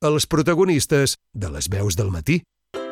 a les protagonistes de Les veus del matí.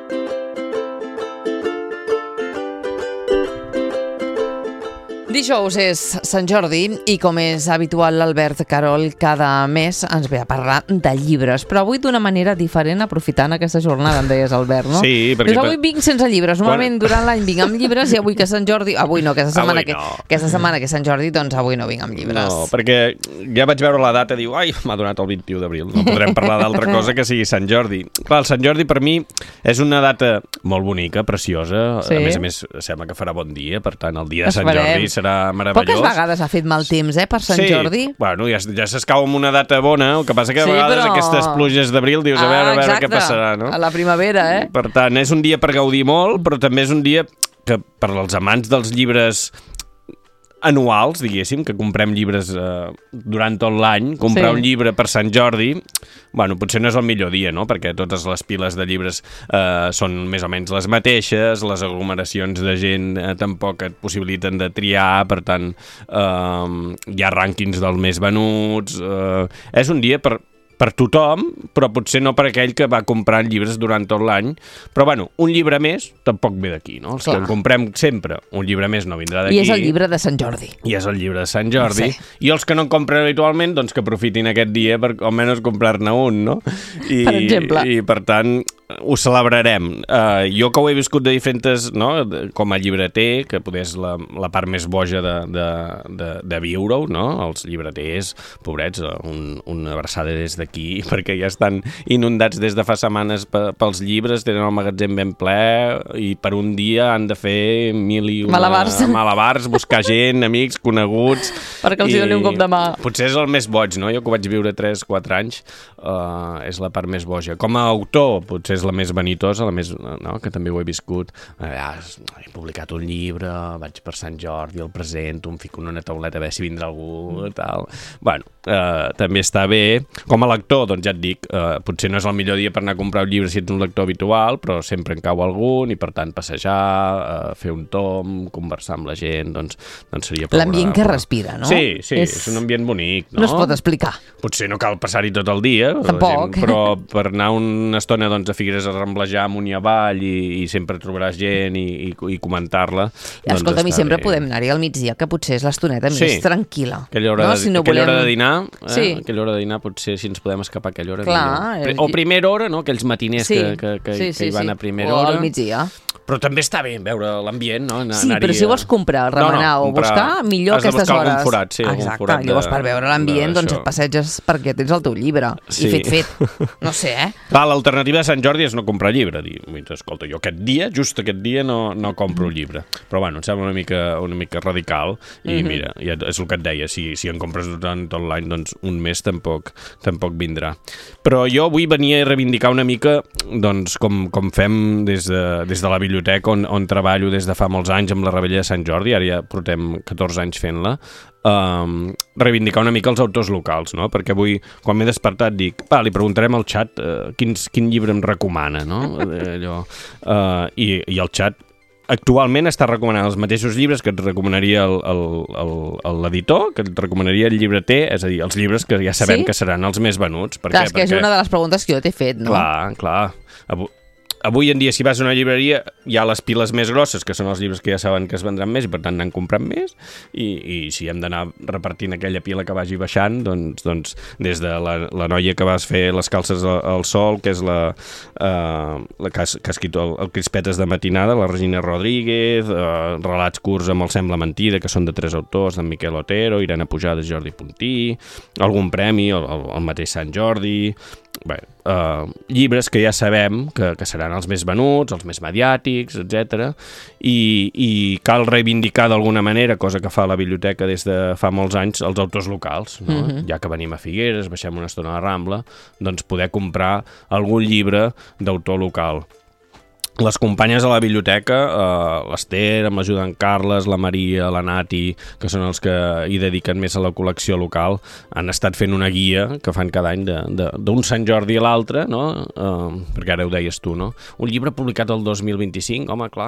Dijous és Sant Jordi i, com és habitual, l'Albert Carol cada mes ens ve a parlar de llibres, però avui d'una manera diferent, aprofitant aquesta jornada, em deies, Albert, no? Sí, perquè... Dius, avui vinc sense llibres. Normalment durant l'any vinc amb llibres i avui que és Sant Jordi... Avui no, aquesta setmana que és Sant Jordi, doncs avui no vinc amb llibres. No, perquè ja vaig veure la data i diu, ai, m'ha donat el 21 d'abril, no podrem parlar d'altra cosa que sigui Sant Jordi. Clar, el Sant Jordi per mi és una data molt bonica, preciosa, sí. A més sembla que farà bon dia, per tant, el dia de Sant Jordi serà meravellós. Poques vegades ha fet mal temps, per Sant Jordi. Bueno, ja s'escau amb una data bona, el que passa que a vegades aquestes pluges d'abril dius, a veure què passarà, no? A la primavera, Per tant, és un dia per gaudir molt, però també és un dia que per als amants dels llibres anuals, diguéssim, que comprem llibres durant tot l'any, comprar un llibre per Sant Jordi, bueno, potser no és el millor dia, no? Perquè totes les piles de llibres són més o menys les mateixes, les aglomeracions de gent tampoc et possibiliten de triar, per tant, hi ha rànquings dels més venuts, és un dia per tothom, però potser no per aquell que va comprant llibres durant tot l'any. Però, bueno, un llibre més tampoc ve d'aquí, no? Els que en comprem sempre, un llibre més no vindrà d'aquí. I és el llibre de Sant Jordi. I és el llibre de Sant Jordi. I els que no en compren habitualment, doncs que aprofitin aquest dia per almenys comprar-ne un, no? Per exemple. I, per tant, ho celebrarem. Jo que ho he viscut de diferents, no? Com a llibreter, que poder és la part més boja de viure-ho, no? Els llibreters, pobrets, una abraçada des d'aquí, perquè ja estan inundats des de fa setmanes pels llibres, tenen el magatzem ben ple i per un dia han de fer malabars, buscar gent, amics, coneguts... Perquè els doni un cop de mà. Potser és el més boig, no? Jo que ho vaig viure 3-4 anys, és la part més boja. Com a autor, potser és la més vanitosa, la més, no? Que també ho he viscut. He publicat un llibre, vaig per Sant Jordi, el presento, em fico en una tauleta a veure si vindrà algú, tal... Bueno, també està bé. Com a lector, doncs ja et dic, potser no és el millor dia per anar a comprar un llibre si ets un lector habitual, però sempre en cau algun i, per tant, passejar, fer un tom, conversar amb la gent, doncs seria... L'ambient que respira, no? Sí, és un ambient bonic, no? No es pot explicar. Potser no cal passar-hi tot el dia, tampoc, però per anar una estona doncs, a Figueres a ramblejar amunt i avall i sempre trobaràs gent i comentar-la. Escolta'm, i sempre podem anar-hi al migdia, que potser és l'estoneta més tranquil·la. Aquella hora de dinar, aquella hora de dinar potser si ens podem escapar a aquella hora. Clar. O primera hora, no? Aquells matiners que hi van a primera hora. O al migdia. Però també està bé veure l'ambient, no? Però si vols comprar, remenar o buscar, millor aquestes hores. Has de buscar algun forat, algun forat. Llavors, per veure l'ambient, doncs et passeges perquè tens el teu llibre. I fet. No sé, Clar, l'alternativa de Sant Jordi és no comprar llibre. Dir, escolta, jo just aquest dia no compro llibre. Però, bueno, em sembla una mica radical. I mira, és el que et deia, si en compres durant tot l'any, doncs un mes tampoc vindrà. Però jo avui venia a reivindicar una mica, doncs, com fem des de la biblioteca, on treballo des de fa molts anys amb la Revetlla de Sant Jordi, ara ja portem 14 anys fent-la, reivindicar una mica els autors locals, no? Perquè avui, quan m'he despertat, dic, li preguntarem al xat quin llibre em recomana, no? I el xat actualment està recomanant els mateixos llibres que et recomanaria l'editor, que et recomanaria el llibreter, és a dir, els llibres que ja sabem que seran els més venuts. Clar, és que és una de les preguntes que jo t'he fet, no? Clar. Avui en dia, si vas a una llibreria, hi ha les piles més grosses, que són els llibres que ja saben que es vendran més i per tant n'han comprat més, i si hem d'anar repartint aquella pila que vagi baixant, doncs des de la noia que vas fer les calces al sol, que és la que ha escrit el Crispetes de matinada, la Regina Rodríguez, relats curts amb el Sembla mentida, que són de 3 autors, d'en Miquel Otero, Irene Pujades, Jordi Puntí, algun premi, el mateix Sant Jordi... Bé, llibres que ja sabem que seran els més venuts, els més mediàtics, etc. I cal reivindicar d'alguna manera, cosa que fa la biblioteca des de fa molts anys, els autors locals, no? Ja que venim a Figueres, baixem una estona a la Rambla, doncs poder comprar algun llibre d'autor local. Les companyes de la biblioteca, l'Ester, amb l'ajuda d'en Carles, la Maria, la Nati, que són els que hi dediquen més a la col·lecció local, han estat fent una guia que fan cada any d'un Sant Jordi a l'altre, no? Perquè ara ho deies tu, no? Un llibre publicat el 2025, home, clar,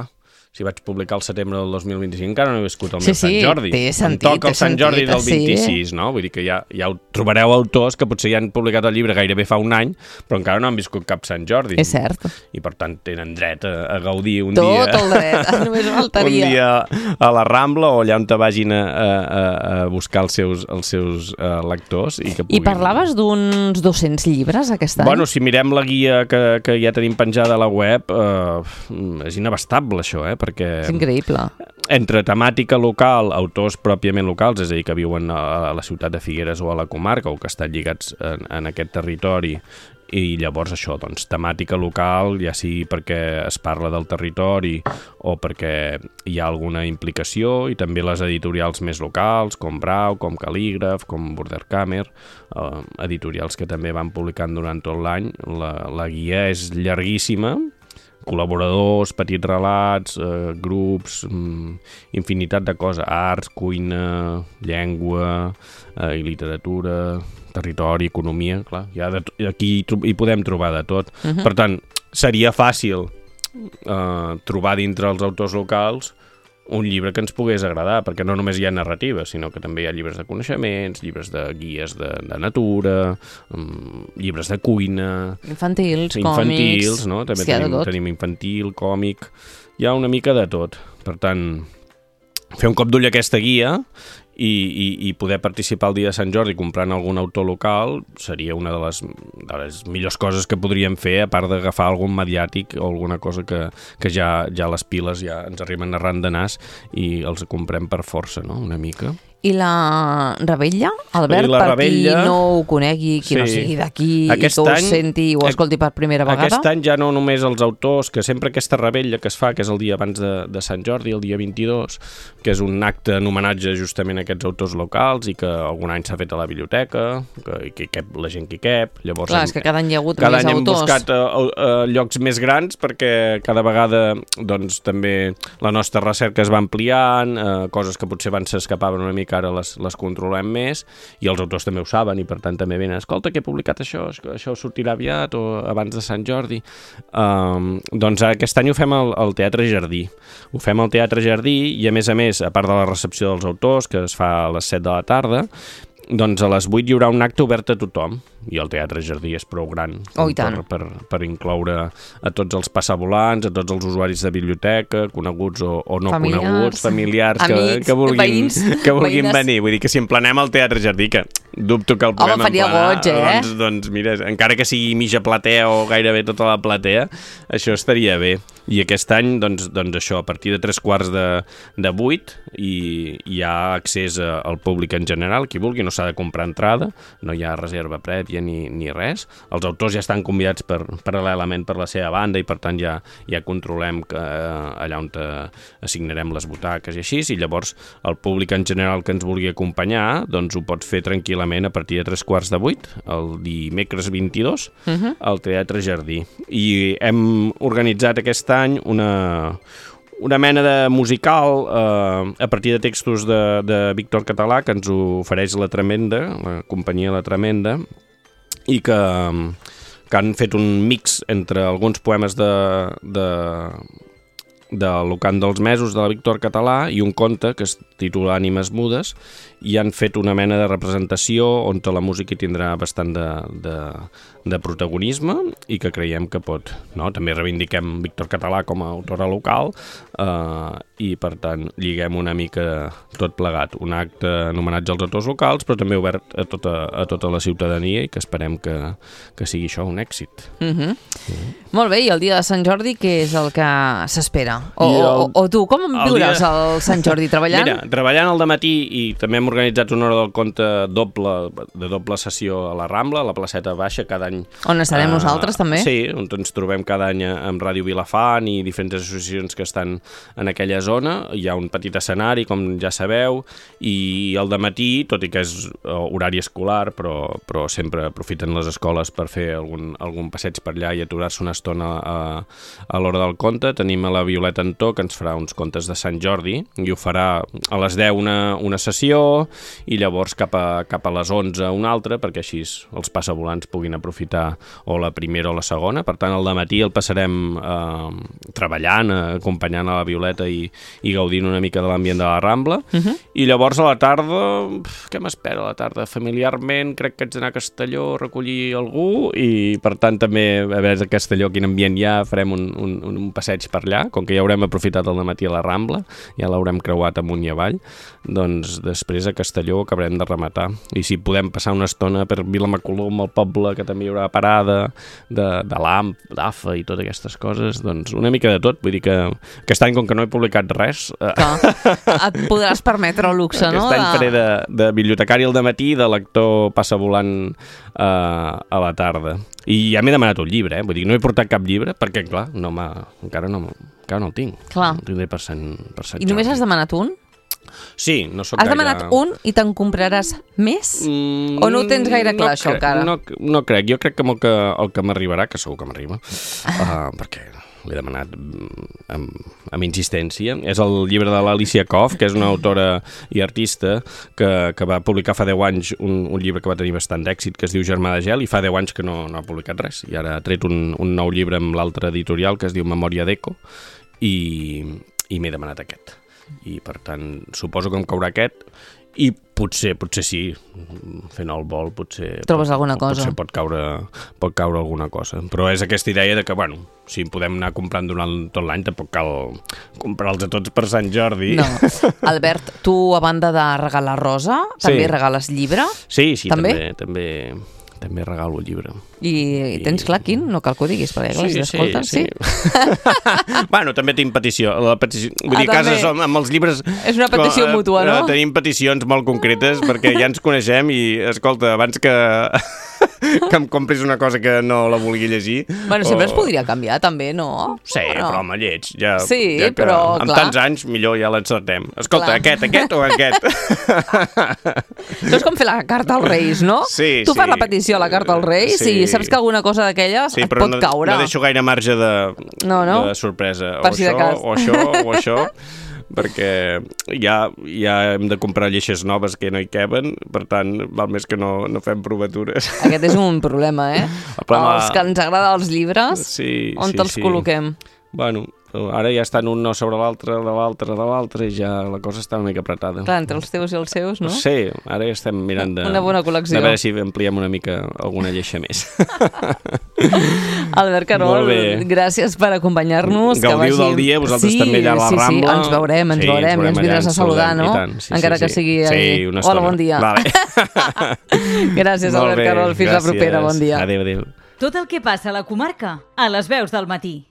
si vaig publicar el setembre del 2025, encara no he viscut el meu Sí, Sant Jordi. té sentit, Em toca el té Sant Jordi sentit, del 26, no? Vull dir que ja ho trobareu autors que potser ja han publicat el llibre gairebé fa un any, però encara no han viscut cap Sant Jordi. És cert. I per tant tenen dret a gaudir un Tot dia... el dret, només faltaria. Un dia a la Rambla o allà on te vagin a buscar els seus lectors. I parlaves d'uns 200 llibres aquest any? Bueno, si mirem la guia que ja tenim penjada a la web, és inabastable això, perquè... És increïble. Entre temàtica local, autors pròpiament locals, és a dir, que viuen a la ciutat de Figueres o a la comarca o que estan lligats en aquest territori, i llavors això, doncs, temàtica local, ja sigui perquè es parla del territori o perquè hi ha alguna implicació, i també les editorials més locals, com Brau, com Cal·lígraf, com Borderkamer, editorials que també van publicant durant tot l'any. La guia és llarguíssima, col·laboradors, petits relats, grups, infinitat de coses, arts, cuina, llengua i literatura, territori, economia, clar, aquí hi podem trobar de tot. Per tant, seria fàcil trobar dintre els autors locals un llibre que ens pogués agradar, perquè no només hi ha narrativa, sinó que també hi ha llibres de coneixements, llibres de guies de natura, llibres de cuina... Infantils, còmics... no? També tenim infantil, còmic... Hi ha una mica de tot. Per tant, fer un cop d'ull a aquesta guia i poder participar el dia de Sant Jordi comprant algun autor local seria una de les millors coses que podríem fer, a part d'agafar algun mediàtic o alguna cosa que ja les piles ja ens arriben arran de nas i els comprem per força, no?, una mica. I la Rebella, Albert, qui no ho conegui, qui no sigui d'aquí, i que ho senti i ho escolti per primera vegada? Aquest any ja no només els autors, que sempre aquesta Rebella que es fa, que és el dia abans de Sant Jordi, el dia 22, que és un acte en homenatge justament a aquests autors locals i que algun any s'ha fet a la biblioteca, que hi cap la gent que hi cap. Llavors, clar, és que cada any hi ha hagut més autors. Cada any hem buscat llocs més grans perquè cada vegada doncs, també la nostra recerca es va ampliant, coses que potser abans s'escapaven una mica ara les controlem més, i els autors també ho saben i per tant també venen, escolta, que he publicat això sortirà aviat o abans de Sant Jordi. Doncs aquest any ho fem al Teatre Jardí. Ho fem al Teatre Jardí i a més, a part de la recepció dels autors, que es fa a les 7 de la tarda, doncs a les 8 hi haurà un acte obert a tothom, i el Teatre Jardí és prou gran per incloure a tots els passavolants, a tots els usuaris de biblioteca, coneguts o no coneguts, familiars, amics, que vulguin venir. Vull dir que si emplenem el Teatre Jardí, que dubto que el puguem emplenar, doncs mira, encara que sigui mitja platea o gairebé tota la platea, això estaria bé. I aquest any, doncs això, a partir de 7:45 hi ha accés al públic en general, qui vulgui, no s'ha de comprar entrada, no hi ha reserva prèvia ni res. Els autors ja estan convidats paral·lelament per la seva banda i per tant ja controlem allà on assignarem les butaques i així, i llavors el públic en general que ens vulgui acompanyar doncs ho pot fer tranquil·lament a partir de 7:45, el dimecres 22, al Teatre Jardí. I hem organitzat aquest any una mena de musical a partir de textos de Víctor Català que ens ofereix la Tremenda, la companyia La Tremenda, i que han fet un mix entre alguns poemes de Lucant dels Mesos de la Víctor Català i un conte que es titula Ànimes Mudes, i han fet una mena de representació on la música hi tindrà bastant de protagonisme i que creiem que pot, no? També reivindiquem Víctor Català com a autora local i per tant lliguem una mica tot plegat, un acte en homenatge als autors locals però també obert a tota la ciutadania i que esperem que sigui això un èxit. Molt bé, i el dia de Sant Jordi què és el que s'espera? O tu, com viuràs el Sant Jordi? Treballant? Mira, treballant al dematí, i també hem organitzat una hora del conte de doble sessió a la Rambla, a la placeta baixa, cada any. On estarem nosaltres també? Sí, on ens trobem cada any amb Ràdio Vilafant i diferents associacions que estan en aquella zona. Hi ha un petit escenari, com ja sabeu, i al dematí, tot i que és horari escolar, però sempre aprofiten les escoles per fer algun passeig per allà i aturar-se una estona a l'hora del conte. Tenim a la Violeta Antó, que ens farà uns contes de Sant Jordi, i ho farà a les 10 una sessió, i llavors cap a les 11 una altra, perquè així els passavolants puguin aprofitar aprofitar o la primera o la segona. Per tant, el dematí el passarem treballant, acompanyant a la Violeta i gaudint una mica de l'ambient de la Rambla. I llavors a la tarda, què m'espera a la tarda? Familiarment crec que haig d'anar a Castelló a recollir algú i per tant també a veure a Castelló quin ambient hi ha, farem un passeig per allà, com que ja haurem aprofitat el dematí a la Rambla, ja l'haurem creuat amunt i avall, doncs després a Castelló acabarem de rematar. I si podem passar una estona per Vilamacolom, el poble, que també hi haurà parada de l'AFA i totes aquestes coses, doncs una mica de tot. Vull dir que aquest any, com que no he publicat res... Et podràs permetre el luxe, no? Aquest any faré de bibliotecari al dematí i de lector passa volant a la tarda. I ja m'he demanat un llibre, vull dir, no he portat cap llibre perquè, clar, encara no el tinc. Clar. El tindré per Sant I només has demanat un? Sí, no soc gaire... Has demanat un i te'n compraràs més? O no ho tens gaire clar, això, encara? No crec. Jo crec que el que m'arribarà, que segur que m'arriba, perquè l'he demanat amb insistència, és el llibre de l'Alicia Koff, que és una autora i artista que va publicar fa 10 anys un llibre que va tenir bastant d'èxit, que es diu Germà de gel, i fa 10 anys que no ha publicat res. I ara ha tret un nou llibre amb l'altre editorial, que es diu Memòria d'Eco, i m'he demanat aquest. I per tant, suposo que em caurà aquest, i potser sí, fent el vol, potser... Trobes alguna cosa. Potser pot caure alguna cosa. Però és aquesta idea de que, bueno, si podem anar comprant durant tot l'any, tampoc cal comprar-los a tots per Sant Jordi. No. Albert, tu, a banda de regalar rosa, també regales llibre? Sí, també regalo el llibre. I tens clar quin? No cal que ho diguis, perquè les escolten, sí? Bueno, també tinc petició. Vull dir, a casa amb els llibres... És una petició mútua, no? Tenim peticions molt concretes, perquè ja ens coneixem i, escolta, abans que em compris una cosa que no la vulgui llegir... Bueno, sempre es podria canviar, també, no? Sí, però home, lleig. Sí, però, clar... Amb tants anys, millor ja l'encertem. Escolta, aquest o aquest? Això és com fer la carta als Reis, no? Sí, tu fas la petició a la carta als Reis i saps que alguna cosa d'aquelles et pot caure. No deixo gaire marge de sorpresa. O això, perquè ja hem de comprar lleixes noves que no hi queben, per tant, val més que no fem provatures. Aquest és un problema, Els que ens agraden els llibres, on te'ls col·loquem? Bueno, ara ja estan un no sobre l'altre, de l'altre, i ja la cosa està una mica apretada. Clar, entre els teus i els seus, no? Sí, ara ja estem mirant una bona col·lecció. De veure si ampliem una mica alguna lleixa més. Albert Carol, gràcies per acompanyar-nos. Gaudiu del dia, vosaltres també allà a la Rambla. Sí, ens veurem, i ens vindràs a saludar, no? Encara que sigui... Sí, una estona. Hola, bon dia. Gràcies, Albert Carol. Fins la propera, bon dia. Adéu. Tot el que passa a la comarca, a les veus del matí.